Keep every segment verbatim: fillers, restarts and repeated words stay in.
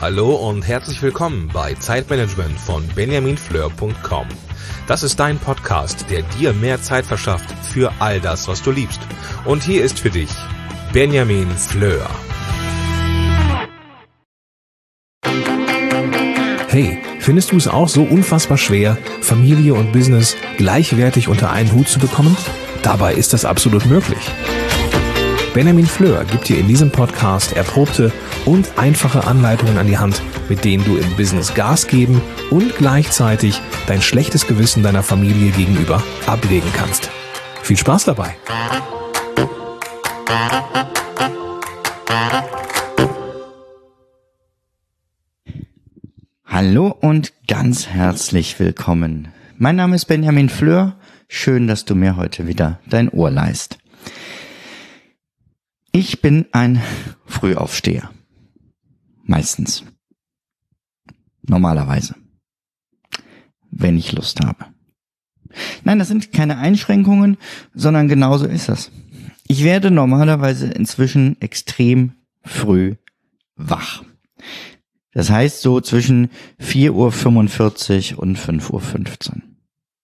Hallo und herzlich willkommen bei Zeitmanagement von benjamin fleur punkt com. Das ist dein Podcast, der dir mehr Zeit verschafft für all das, was du liebst. Und hier ist für dich Benjamin Fleur. Hey, findest du es auch so unfassbar schwer, Familie und Business gleichwertig unter einen Hut zu bekommen? Dabei ist das absolut möglich. Benjamin Fleur gibt dir in diesem Podcast erprobte und einfache Anleitungen an die Hand, mit denen du im Business Gas geben und gleichzeitig dein schlechtes Gewissen deiner Familie gegenüber ablegen kannst. Viel Spaß dabei! Hallo und ganz herzlich willkommen. Mein Name ist Benjamin Fleur. Schön, dass du mir heute wieder dein Ohr leihst. Ich bin ein Frühaufsteher. Meistens. Normalerweise. Wenn ich Lust habe. Nein, das sind keine Einschränkungen, sondern genauso ist das. Ich werde normalerweise inzwischen extrem früh wach. Das heißt so zwischen vier Uhr fünfundvierzig und fünf Uhr fünfzehn.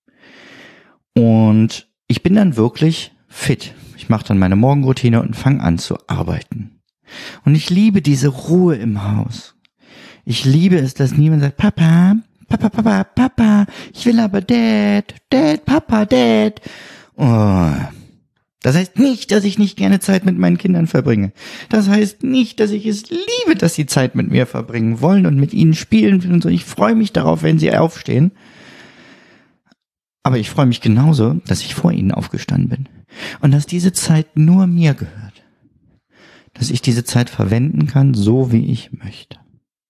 Und ich bin dann wirklich fit. Ich mache dann meine Morgenroutine und fange an zu arbeiten. Und ich liebe diese Ruhe im Haus. Ich liebe es, dass niemand sagt, Papa, Papa, Papa, Papa, ich will aber Dad, Dad, Papa, Dad. Oh. Das heißt nicht, dass ich nicht gerne Zeit mit meinen Kindern verbringe. Das heißt nicht, dass ich es liebe, dass sie Zeit mit mir verbringen wollen und mit ihnen spielen und so. Ich freue mich darauf, wenn sie aufstehen. Aber ich freue mich genauso, dass ich vor ihnen aufgestanden bin. Und dass diese Zeit nur mir gehört. Dass ich diese Zeit verwenden kann, so wie ich möchte.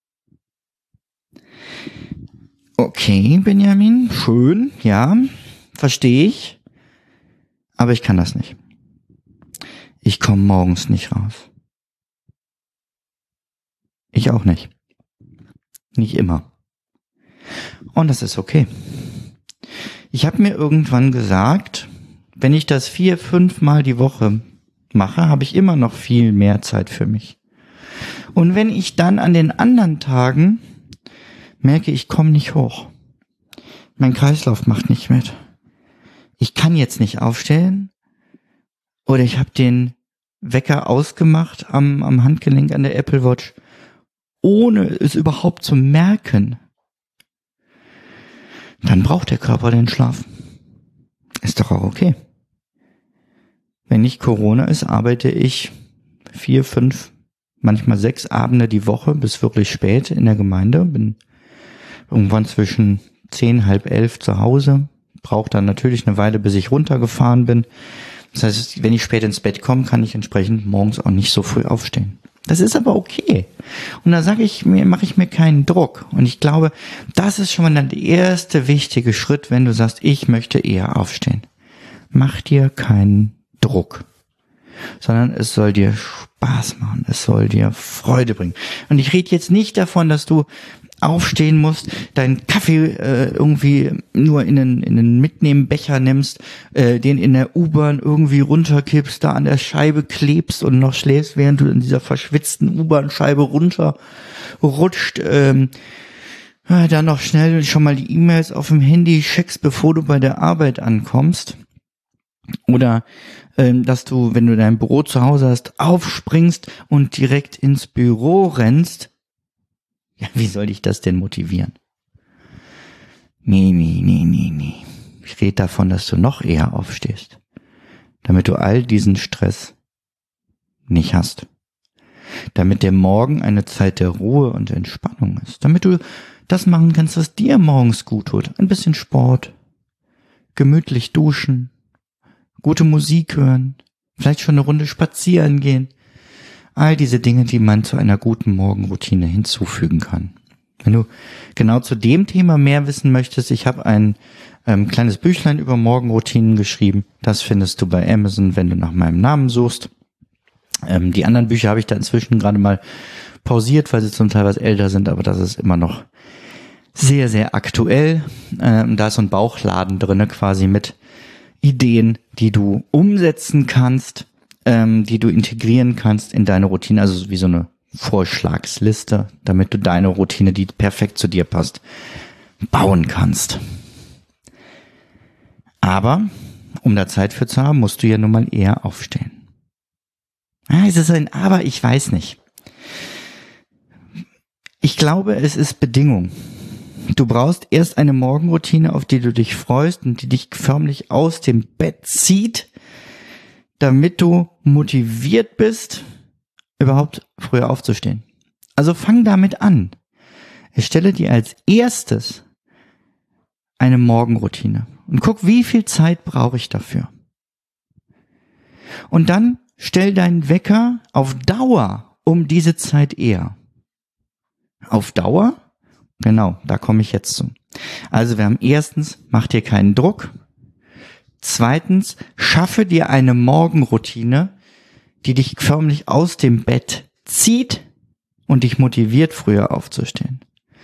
Okay, Benjamin, schön, ja, verstehe ich. Aber ich kann das nicht. Ich komme morgens nicht raus. Ich auch nicht. Nicht immer. Und das ist okay. Ich habe mir irgendwann gesagt, wenn ich das vier, fünf Mal die Woche mache, habe ich immer noch viel mehr Zeit für mich. Und wenn ich dann an den anderen Tagen merke, ich komme nicht hoch. Mein Kreislauf macht nicht mit. Ich kann jetzt nicht aufstellen oder ich habe den Wecker ausgemacht am, am Handgelenk an der Apple Watch, ohne es überhaupt zu merken. Dann braucht der Körper den Schlaf. Ist doch auch okay. Wenn nicht Corona ist, arbeite ich vier, fünf, manchmal sechs Abende die Woche bis wirklich spät in der Gemeinde. Bin irgendwann zwischen zehn, halb elf zu Hause. Brauche dann natürlich eine Weile, bis ich runtergefahren bin. Das heißt, wenn ich spät ins Bett komme, kann ich entsprechend morgens auch nicht so früh aufstehen. Das ist aber okay. Und da sage ich mir, mache ich mir keinen Druck. Und ich glaube, das ist schon mal der erste wichtige Schritt, wenn du sagst, ich möchte eher aufstehen. Mach dir keinen Druck, sondern es soll dir Spaß machen. Es soll dir Freude bringen. Und ich rede jetzt nicht davon, dass du aufstehen musst, deinen Kaffee äh, irgendwie nur in einen, in einen Mitnehmbecher nimmst, äh, den in der U-Bahn irgendwie runterkippst, da an der Scheibe klebst und noch schläfst, während du in dieser verschwitzten U-Bahn-Scheibe runterrutscht, ähm, äh, dann noch schnell schon mal die E-Mails auf dem Handy checkst, bevor du bei der Arbeit ankommst. Oder ähm, dass du, wenn du dein Büro zu Hause hast, aufspringst und direkt ins Büro rennst. Ja, wie soll ich das denn motivieren? Nee, nee, nee, nee, nee. Ich rede davon, dass du noch eher aufstehst, damit du all diesen Stress nicht hast. Damit der Morgen eine Zeit der Ruhe und Entspannung ist. Damit du das machen kannst, was dir morgens gut tut. Ein bisschen Sport, gemütlich duschen, gute Musik hören, vielleicht schon eine Runde spazieren gehen. All diese Dinge, die man zu einer guten Morgenroutine hinzufügen kann. Wenn du genau zu dem Thema mehr wissen möchtest, ich habe ein ähm, kleines Büchlein über Morgenroutinen geschrieben. Das findest du bei Amazon, wenn du nach meinem Namen suchst. Ähm, die anderen Bücher habe ich da inzwischen gerade mal pausiert, weil sie zum Teil was älter sind, aber das ist immer noch sehr, sehr aktuell. Ähm, da ist so ein Bauchladen drinne quasi mit Ideen, die du umsetzen kannst, ähm, die du integrieren kannst in deine Routine, also wie so eine Vorschlagsliste, damit du deine Routine, die perfekt zu dir passt, bauen kannst. Aber, um da Zeit für zu haben, musst du ja nun mal eher aufstehen. Ah, es ist ein Aber, ich weiß nicht. Ich glaube, es ist Bedingung. Du brauchst erst eine Morgenroutine, auf die du dich freust und die dich förmlich aus dem Bett zieht, damit du motiviert bist, überhaupt früher aufzustehen. Also fang damit an. Erstelle dir als erstes eine Morgenroutine und guck, wie viel Zeit brauche ich dafür. Und dann stell deinen Wecker auf Dauer um diese Zeit eher. Auf Dauer? Genau, da komme ich jetzt zu. Also wir haben erstens, mach dir keinen Druck. Zweitens, schaffe dir eine Morgenroutine, die dich förmlich aus dem Bett zieht und dich motiviert, früher aufzustehen.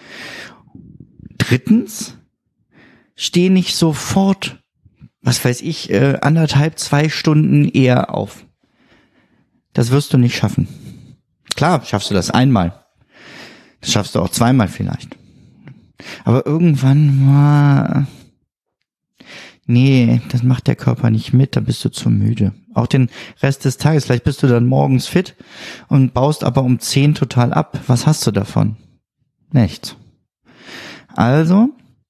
Drittens, steh nicht sofort, was weiß ich, äh, anderthalb, zwei Stunden eher auf. Das wirst du nicht schaffen. Klar, schaffst du das einmal. Das schaffst du auch zweimal vielleicht. Aber irgendwann mal, nee, das macht der Körper nicht mit, da bist du zu müde. Auch den Rest des Tages, vielleicht bist du dann morgens fit und baust aber um zehn total ab. Was hast du davon? Nichts. Also,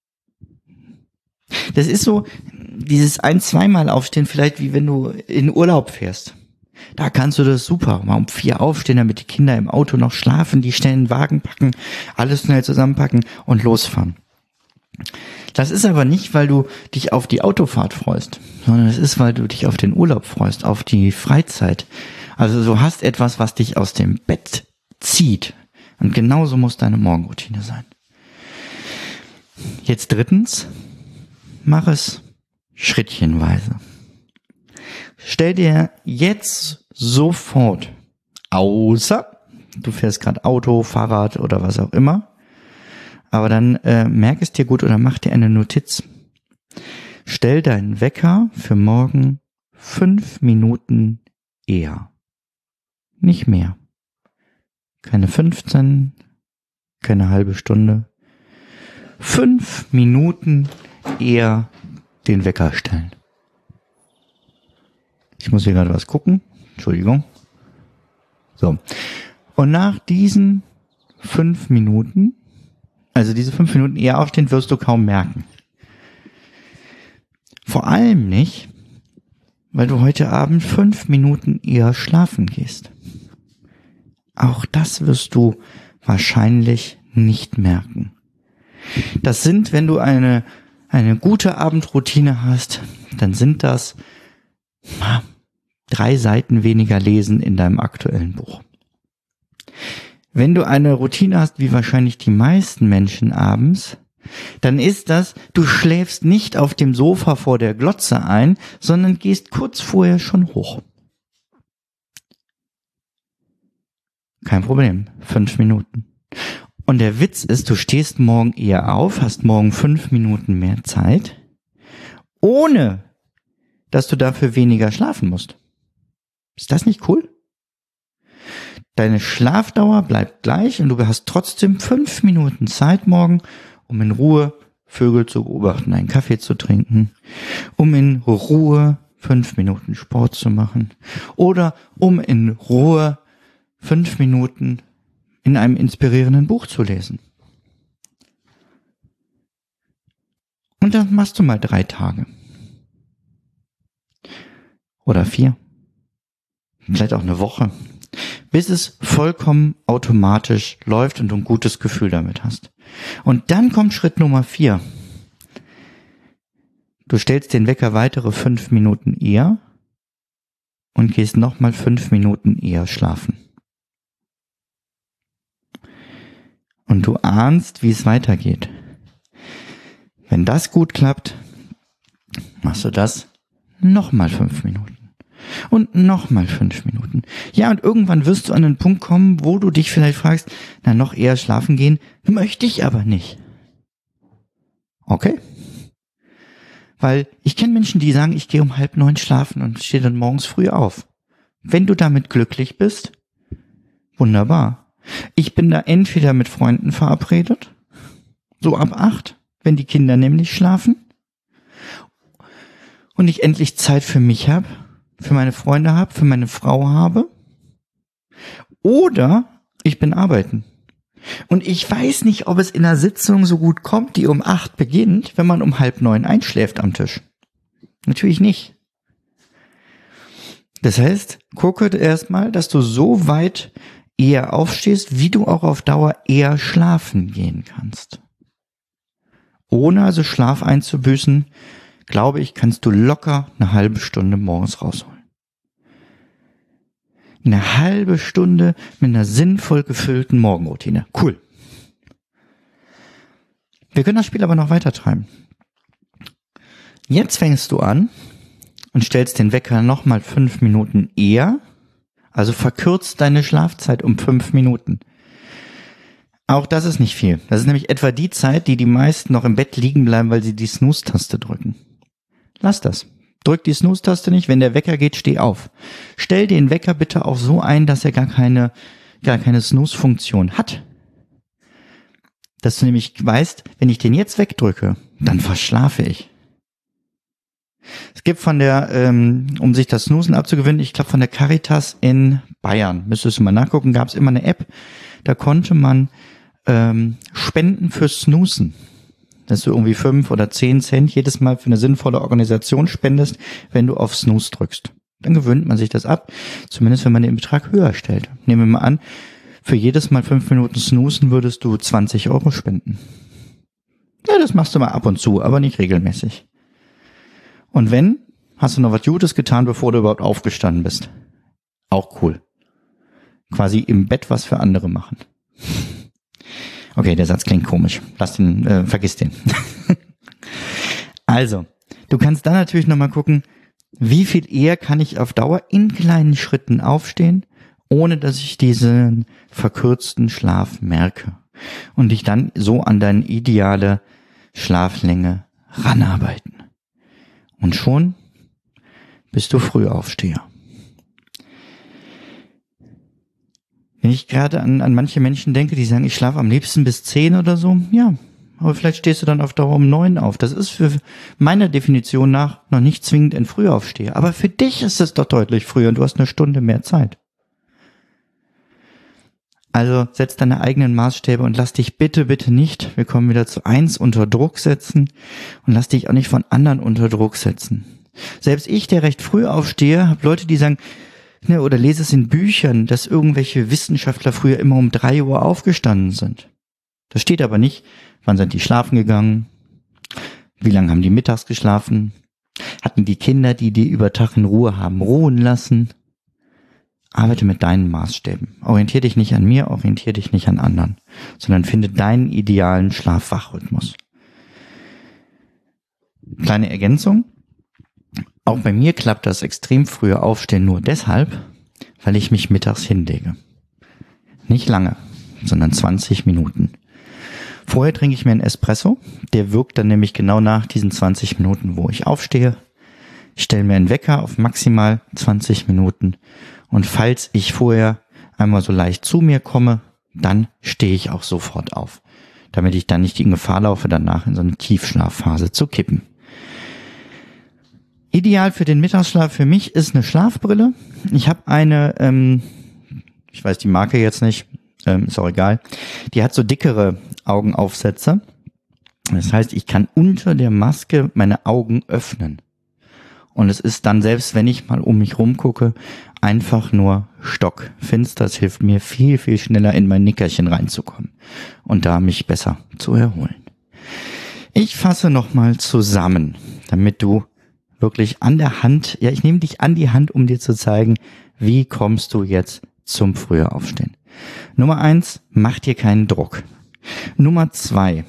das ist so, dieses ein-, zweimal aufstehen, vielleicht wie wenn du in Urlaub fährst. Da kannst du das super. Mal um vier aufstehen, damit die Kinder im Auto noch schlafen, die schnell einen Wagen packen, alles schnell zusammenpacken und losfahren. Das ist aber nicht, weil du dich auf die Autofahrt freust, sondern es ist, weil du dich auf den Urlaub freust, auf die Freizeit. Also du hast etwas, was dich aus dem Bett zieht. Und genauso muss deine Morgenroutine sein. Jetzt drittens, mach es schrittchenweise. Stell dir jetzt sofort, außer du fährst gerade Auto, Fahrrad oder was auch immer, aber dann äh, merk es dir gut oder mach dir eine Notiz. Stell deinen Wecker für morgen fünf Minuten eher. Nicht mehr. Keine fünfzehn, keine halbe Stunde. Fünf Minuten eher den Wecker stellen. Ich muss hier gerade was gucken. Entschuldigung. So. Und nach diesen fünf Minuten, also diese fünf Minuten eher aufstehen, wirst du kaum merken. Vor allem nicht, weil du heute Abend fünf Minuten eher schlafen gehst. Auch das wirst du wahrscheinlich nicht merken. Das sind, wenn du eine, eine gute Abendroutine hast, dann sind das drei Seiten weniger lesen in deinem aktuellen Buch. Wenn du eine Routine hast, wie wahrscheinlich die meisten Menschen abends, dann ist das, du schläfst nicht auf dem Sofa vor der Glotze ein, sondern gehst kurz vorher schon hoch. Kein Problem, fünf Minuten. Und der Witz ist, du stehst morgen eher auf, hast morgen fünf Minuten mehr Zeit, ohne dass du dafür weniger schlafen musst. Ist das nicht cool? Deine Schlafdauer bleibt gleich und du hast trotzdem fünf Minuten Zeit morgen, um in Ruhe Vögel zu beobachten, einen Kaffee zu trinken, um in Ruhe fünf Minuten Sport zu machen oder um in Ruhe fünf Minuten in einem inspirierenden Buch zu lesen. Und das machst du mal drei Tage. Oder vier. Vielleicht auch eine Woche. Bis es vollkommen automatisch läuft und du ein gutes Gefühl damit hast. Und dann kommt Schritt Nummer vier. Du stellst den Wecker weitere fünf Minuten eher und gehst nochmal fünf Minuten eher schlafen. Und du ahnst, wie es weitergeht. Wenn das gut klappt, machst du das nochmal fünf Minuten. Und nochmal fünf Minuten. Ja, und irgendwann wirst du an den Punkt kommen, wo du dich vielleicht fragst, na, noch eher schlafen gehen, möchte ich aber nicht. Okay. Weil ich kenne Menschen, die sagen, ich gehe um halb neun schlafen und stehe dann morgens früh auf. Wenn du damit glücklich bist, wunderbar. Ich bin da entweder mit Freunden verabredet, so ab acht, wenn die Kinder nämlich schlafen und ich endlich Zeit für mich habe, für meine Freunde habe, für meine Frau habe, oder ich bin arbeiten. Und ich weiß nicht, ob es in einer Sitzung so gut kommt, die um acht beginnt, wenn man um halb neun einschläft am Tisch. Natürlich nicht. Das heißt, gucke erstmal, dass du so weit eher aufstehst, wie du auch auf Dauer eher schlafen gehen kannst. Ohne also Schlaf einzubüßen, glaube ich, kannst du locker eine halbe Stunde morgens rausholen. Eine halbe Stunde mit einer sinnvoll gefüllten Morgenroutine. Cool. Wir können das Spiel aber noch weiter treiben. Jetzt fängst du an und stellst den Wecker nochmal fünf Minuten eher, also verkürzt deine Schlafzeit um fünf Minuten. Auch das ist nicht viel. Das ist nämlich etwa die Zeit, die die meisten noch im Bett liegen bleiben, weil sie die Snooze-Taste drücken. Lass das. Drück die Snooze-Taste nicht. Wenn der Wecker geht, steh auf. Stell den Wecker bitte auch so ein, dass er gar keine, gar keine Snooze-Funktion hat. Dass du nämlich weißt, wenn ich den jetzt wegdrücke, dann verschlafe ich. Es gibt von der, ähm, um sich das Snoozen abzugewöhnen, ich glaube von der Caritas in Bayern, müsstest du mal nachgucken, gab es immer eine App, da konnte man ähm, spenden fürs Snoozen. Dass du irgendwie fünf oder zehn Cent jedes Mal für eine sinnvolle Organisation spendest, wenn du auf Snooze drückst. Dann gewöhnt man sich das ab, zumindest wenn man den Betrag höher stellt. Nehmen wir mal an, für jedes Mal fünf Minuten Snoozen würdest du zwanzig Euro spenden. Ja, das machst du mal ab und zu, aber nicht regelmäßig. Und wenn, hast du noch was Gutes getan, bevor du überhaupt aufgestanden bist. Auch cool. Quasi im Bett was für andere machen. Okay, der Satz klingt komisch. Lass den, äh, vergiss den. Also, du kannst dann natürlich nochmal gucken, wie viel eher kann ich auf Dauer in kleinen Schritten aufstehen, ohne dass ich diesen verkürzten Schlaf merke. Und dich dann so an deine ideale Schlaflänge ranarbeiten. Und schon bist du Frühaufsteher. Wenn ich gerade an, an manche Menschen denke, die sagen, ich schlafe am liebsten bis zehn oder so, ja, aber vielleicht stehst du dann auf Dauer um neun auf. Das ist für meiner Definition nach noch nicht zwingend ein Frühaufsteher. Aber für dich ist es doch deutlich früher und du hast eine Stunde mehr Zeit. Also setz deine eigenen Maßstäbe und lass dich bitte, bitte nicht, wir kommen wieder zu eins, unter Druck setzen und lass dich auch nicht von anderen unter Druck setzen. Selbst ich, der recht früh aufstehe, habe Leute, die sagen, ne, oder lese es in Büchern, dass irgendwelche Wissenschaftler früher immer um drei Uhr aufgestanden sind. Das steht aber nicht, wann sind die schlafen gegangen, wie lange haben die mittags geschlafen, hatten die Kinder, die die über Tag in Ruhe haben, ruhen lassen. Arbeite mit deinen Maßstäben. Orientier dich nicht an mir, orientier dich nicht an anderen, sondern finde deinen idealen Schlaf-Wach-Rhythmus. Kleine Ergänzung. Auch bei mir klappt das extrem frühe Aufstehen nur deshalb, weil ich mich mittags hinlege. Nicht lange, sondern zwanzig Minuten. Vorher trinke ich mir einen Espresso, der wirkt dann nämlich genau nach diesen zwanzig Minuten, wo ich aufstehe. Ich stelle mir einen Wecker auf maximal zwanzig Minuten und falls ich vorher einmal so leicht zu mir komme, dann stehe ich auch sofort auf, damit ich dann nicht in Gefahr laufe, danach in so eine Tiefschlafphase zu kippen. Ideal für den Mittagsschlaf für mich ist eine Schlafbrille. Ich habe eine, ähm, ich weiß die Marke jetzt nicht, ähm, ist auch egal, die hat so dickere Augenaufsätze. Das heißt, ich kann unter der Maske meine Augen öffnen. Und es ist dann, selbst wenn ich mal um mich rumgucke, einfach nur stockfinster. Es hilft mir viel, viel schneller in mein Nickerchen reinzukommen und da mich besser zu erholen. Ich fasse nochmal zusammen, damit du wirklich an der Hand, ja, ich nehme dich an die Hand, um dir zu zeigen, wie kommst du jetzt zum früher Aufstehen. Nummer eins, mach dir keinen Druck. Nummer zwei,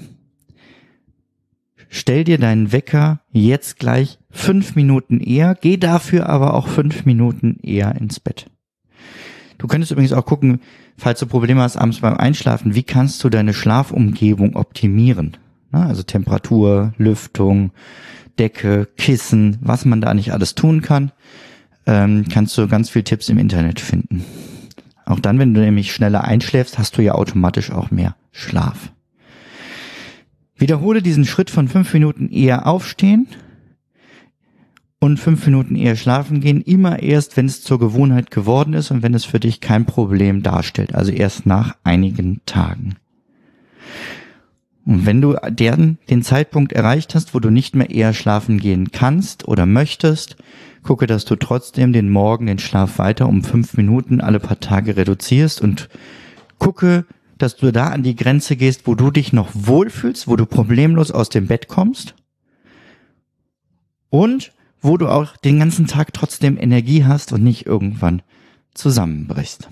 stell dir deinen Wecker jetzt gleich fünf Minuten eher, geh dafür aber auch fünf Minuten eher ins Bett. Du könntest übrigens auch gucken, falls du Probleme hast abends beim Einschlafen, wie kannst du deine Schlafumgebung optimieren? Also Temperatur, Lüftung, Decke, Kissen, was man da nicht alles tun kann, ähm, kannst du ganz viele Tipps im Internet finden. Auch dann, wenn du nämlich schneller einschläfst, hast du ja automatisch auch mehr Schlaf. Wiederhole diesen Schritt von fünf Minuten eher aufstehen und fünf Minuten eher schlafen gehen, immer erst, wenn es zur Gewohnheit geworden ist und wenn es für dich kein Problem darstellt, also erst nach einigen Tagen. Und wenn du den, den Zeitpunkt erreicht hast, wo du nicht mehr eher schlafen gehen kannst oder möchtest, gucke, dass du trotzdem den Morgen den Schlaf weiter um fünf Minuten alle paar Tage reduzierst und gucke, dass du da an die Grenze gehst, wo du dich noch wohlfühlst, wo du problemlos aus dem Bett kommst und wo du auch den ganzen Tag trotzdem Energie hast und nicht irgendwann zusammenbrichst.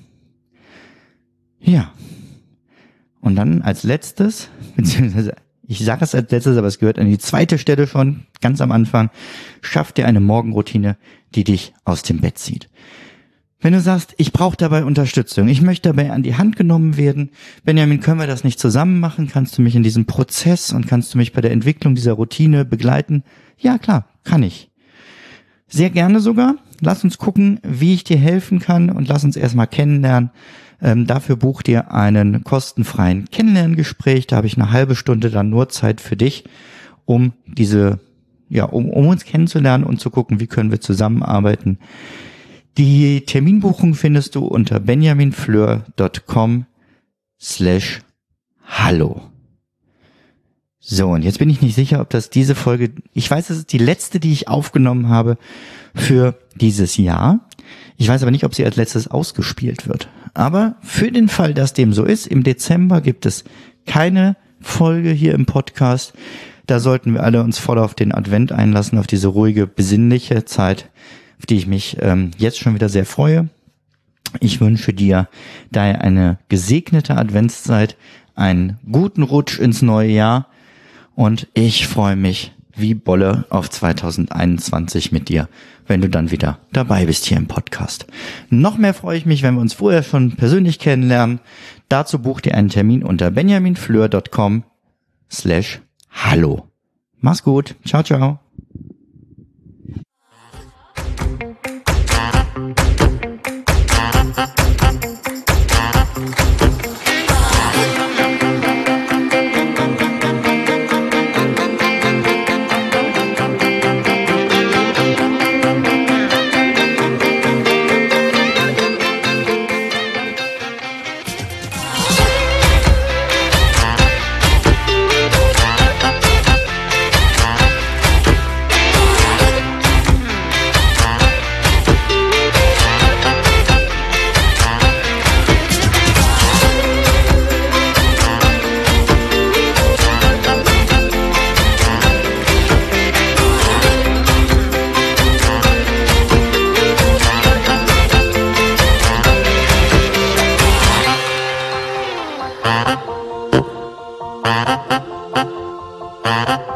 Ja. Und dann als letztes, beziehungsweise ich sage es als letztes, aber es gehört an die zweite Stelle schon, ganz am Anfang, schaff dir eine Morgenroutine, die dich aus dem Bett zieht. Wenn du sagst, ich brauche dabei Unterstützung, ich möchte dabei an die Hand genommen werden, Benjamin, können wir das nicht zusammen machen? Kannst du mich in diesem Prozess und kannst du mich bei der Entwicklung dieser Routine begleiten? Ja, klar, kann ich. Sehr gerne sogar. Lass uns gucken, wie ich dir helfen kann und lass uns erstmal kennenlernen. Ähm, dafür buch dir einen kostenfreien Kennenlerngespräch. Da habe ich eine halbe Stunde dann nur Zeit für dich, um diese, ja, um, um uns kennenzulernen und zu gucken, wie können wir zusammenarbeiten. Die Terminbuchung findest du unter benjaminfleur.com slash hallo. So, und jetzt bin ich nicht sicher, ob das diese Folge, ich weiß, es ist die letzte, die ich aufgenommen habe für dieses Jahr. Ich weiß aber nicht, ob sie als letztes ausgespielt wird. Aber für den Fall, dass dem so ist, im Dezember gibt es keine Folge hier im Podcast. Da sollten wir alle uns voll auf den Advent einlassen, auf diese ruhige, besinnliche Zeit, auf die ich mich ähm, jetzt schon wieder sehr freue. Ich wünsche dir daher eine gesegnete Adventszeit, einen guten Rutsch ins neue Jahr und ich freue mich wie Bolle auf zwanzig einundzwanzig mit dir, wenn du dann wieder dabei bist hier im Podcast. Noch mehr freue ich mich, wenn wir uns vorher schon persönlich kennenlernen. Dazu buch dir einen Termin unter benjaminfleur.com slash hallo. Mach's gut. Ciao, ciao. Bye.